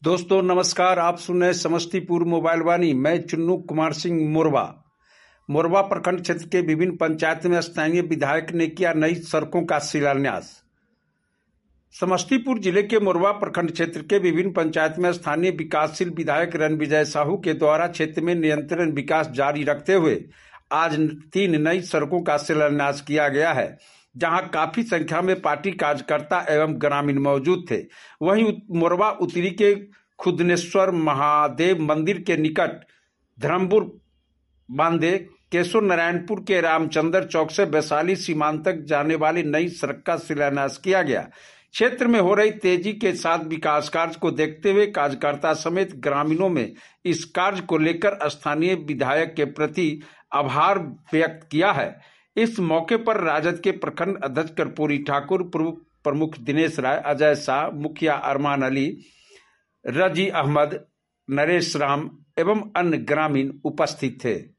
दोस्तों नमस्कार। आप सुन रहे हैं समस्तीपुर मोबाइल वाणी। मैं चुन्नू कुमार सिंह मोरवा। मोरवा प्रखंड क्षेत्र के विभिन्न पंचायत में स्थानीय विधायक ने किया नई सड़कों का शिलान्यास। समस्तीपुर जिले के मोरवा प्रखंड क्षेत्र के विभिन्न पंचायत में स्थानीय विकासशील विधायक रणविजय साहू के द्वारा क्षेत्र में निरंतर विकास जारी रखते हुए आज 3 नई सड़कों का शिलान्यास किया गया है, जहां काफी संख्या में पार्टी कार्यकर्ता एवं ग्रामीण मौजूद थे। वहीं मोरवा उत्तरी के खुदनेश्वर महादेव मंदिर के निकट धर्मपुर बांधे केशव नारायणपुर के रामचंद्र चौक से वैशाली सीमांत तक जाने वाली नई सड़क का शिलान्यास किया गया। क्षेत्र में हो रही तेजी के साथ विकास कार्य को देखते हुए कार्यकर्ता समेत ग्रामीणों में इस कार्य को लेकर स्थानीय विधायक के प्रति आभार व्यक्त किया है। इस मौके पर राजद के प्रखंड अध्यक्ष कर्पूरी ठाकुर, पूर्व प्रमुख दिनेश राय, अजय शाह, मुखिया अरमान अली, रजी अहमद, नरेश राम एवं अन्य ग्रामीण उपस्थित थे।